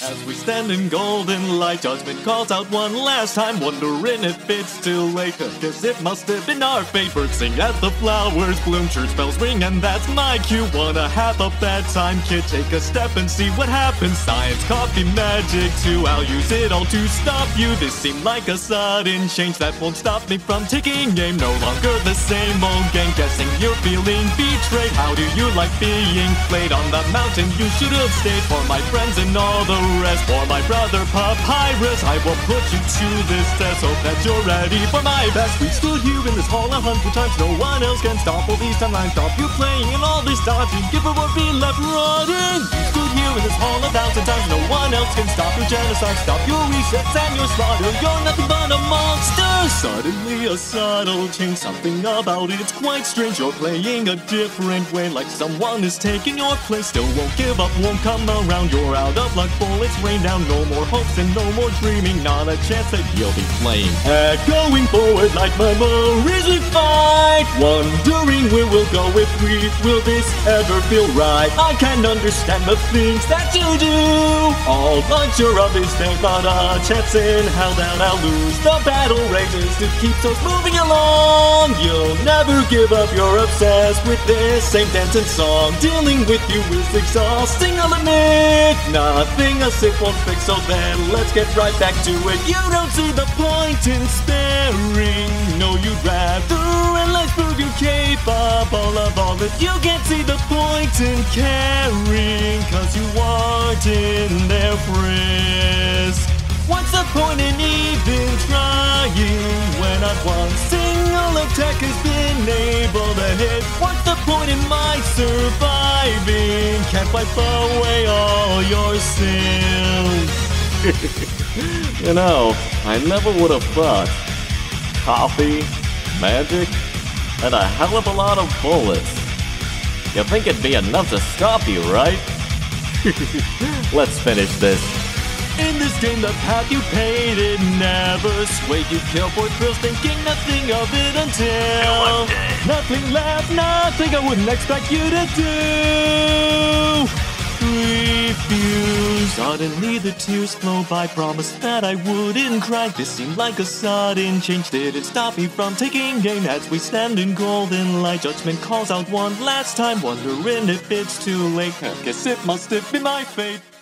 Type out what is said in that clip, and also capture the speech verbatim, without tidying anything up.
As we stand in golden light, judgment calls out one last time, wondering if it's too late. Cause it must have been our fate. Birds sing as the flowers bloom, church bells ring, and that's my cue. Wanna have a bedtime, kid, take a step and see what happens. Science, coffee, magic too, I'll use it all to stop you. This seemed like a sudden change that won't stop me from taking aim. No longer the same old game, guessing you're feeling betrayed. How do you like being played on the mountain? You should have stayed. For my friends and all the rest, for my brother Papyrus, I will put you to this test. Hope that you're ready for my best. We stood here in this hall a hundred times, no one else can stop all these timelines. Stop you playing and all this dodging, give her what we left rotting. We stood here in this hall a thousand times, no one else can stop your genocide. Stop your resets and your slaughter, you're nothing but a monster. Suddenly a subtle change, something about it, it's quite strange. You're playing a different way, like someone is taking your place. Still won't give up, won't come around, you're out of luck, bullets rain down. No more hopes and no more dreaming, not a chance that you'll be playing. Echoing forward like memories we fight, wondering where we'll go if we will this ever feel right. I can't understand the things that you do, all unsure of this thing, but a chance in hell that I'll lose. The battle rages, it keeps us moving along. You'll never give up, you're obsessed with this same dancing song. Dealing with you is exhausting, I'll admit. Nothing a sip won't fix, so then let's get right back to it. You don't see the point in sparing, no, you'd rather, and let's prove you're capable of all that. You can't see the point in caring, cause you aren't in their friends. What's the point in even trying when not one single attack has been able to hit? What's the point in my surviving? Can't wipe away all your sins. You know, I never would have thought coffee, magic, and a hell of a lot of bullets. You think it'd be enough to stop you, right? Let's finish this. In this game, the path you painted never swayed. You kill for thrills, thinking nothing of it until nothing left, nothing I wouldn't expect you to do. Refuse. Suddenly the tears flow by, promised that I wouldn't cry. This seemed like a sudden change, didn't stop me from taking aim. As we stand in golden light, judgment calls out one last time, wondering if it's too late. Guess it must have been my fate.